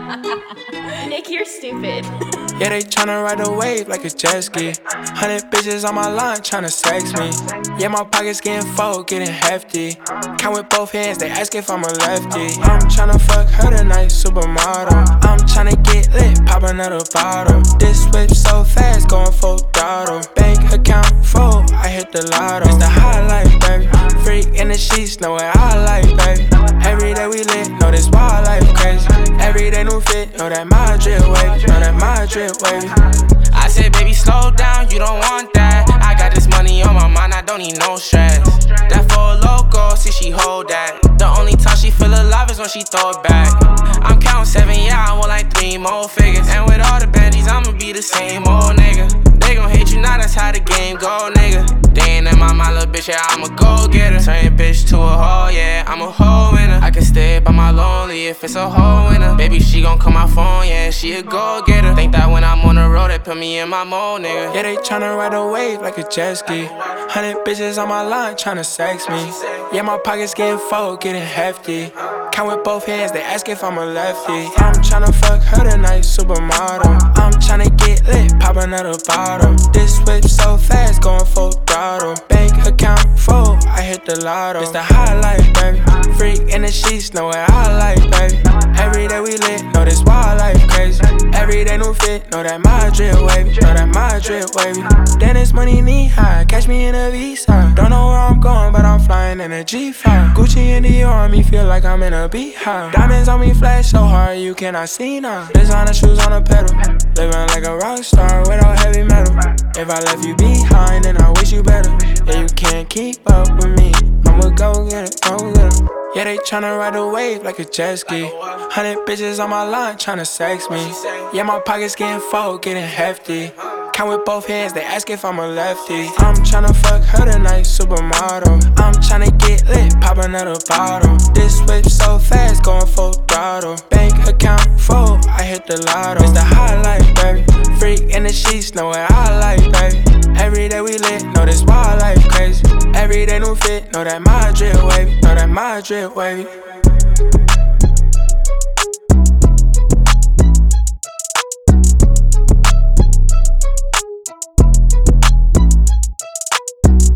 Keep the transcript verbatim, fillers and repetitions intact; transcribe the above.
Nick, you're stupid. Yeah, they tryna ride the wave like a jet ski. Hundred bitches on my line tryna sex me. Yeah, my pockets getting full, getting hefty. Count with both hands, they ask if I'm a lefty. I'm tryna fuck her tonight, supermodel. I'm tryna get lit, pop another bottle. This whip so fast, going full throttle. Bank account full, I hit the lotto. It's the high life, baby. Freak in the sheets, know what I like, baby. Every day we lit, know this wild life crazy. Every day new fit, know that my drip wavy, know that my drip wavy. I said, baby, slow down, you don't want that. I got this money on my mind, I don't need no stress. That for a loco, see she hold that. The only time she feel alive is when she throw it back. I'm counting seven, yeah, I want like three more figures. And with all the bandies, I'ma be the same old nigga. They gon' hate you now, that's how the game go, nigga. They ain't in my mind, little bitch, yeah, I'm a go-getter. Turn your bitch to a hoe, yeah, I'm a hoe winner. I can stay by my lonely if it's a hoe winner. Baby, she gon' call my phone, yeah, she a go-getter. Think that when I'm on the road, they put me in my mode, nigga. Yeah, they tryna ride a wave like a jet ski. Hundred bitches on my line tryna sex me. Yeah, my pockets getting full, getting hefty. Count with both hands, they ask if I'm a lefty. I'm tryna fuck her tonight, supermodel. I'm tryna get lit, pop another bottle. This whip so fast, going full throttle. Bank account full, I hit the lotto. It's the high life, baby. Freak in the sheets, know what I like, baby. Every day we lit, know this wild life crazy. Every day new fit, know that my drip wavy, know that my drip wavy. Then it's money knee high, catch me in a Visa. Don't know where I'm going, but I'm flying in a G five. Gucci and Dior on me, feel like I'm in a beehive. Diamonds on me flash so hard, you cannot see now. Designer shoes on the pedal, living like a rock star without heavy metal. If I left you behind, then I wish you better. Yeah, you can't keep up with me, I'ma go get it, go get it. Yeah, they tryna ride the wave like a jet ski. Hundred bitches on my line tryna sex me. Yeah, my pockets getting full, getting hefty. Count with both hands, they ask if I'm a lefty. I'm tryna fuck her tonight, supermodel. I'm tryna get lit, pop another bottle. This whip so fast, going full throttle. Bank account full, I hit the lotto. It's the high life, baby. Freak in the sheets, know what I like, baby. Every day we lit, know this wild life crazy. Every day new fit, know that my drip wavy, know that my drip wavy.